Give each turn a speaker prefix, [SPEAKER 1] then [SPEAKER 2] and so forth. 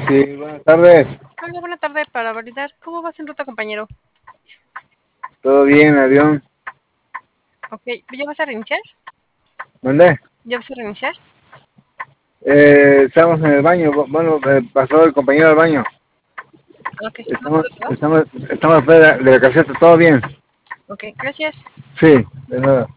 [SPEAKER 1] Sí, buenas tardes.
[SPEAKER 2] Hola, buena tarde. Para validar, ¿cómo vas en ruta, compañero?
[SPEAKER 1] ¿Todo bien, avión?
[SPEAKER 2] Ok, ¿ya vas a reiniciar?
[SPEAKER 1] ¿Dónde?
[SPEAKER 2] ¿Ya vas a reiniciar?
[SPEAKER 1] Estamos en el baño. Bueno, pasó el compañero al baño.
[SPEAKER 2] Ok, ¿no
[SPEAKER 1] Estamos,
[SPEAKER 2] puedo probar?
[SPEAKER 1] estamos, estamos afuera de la caseta. ¿Todo bien?
[SPEAKER 2] Ok, gracias.
[SPEAKER 1] Sí, de nada.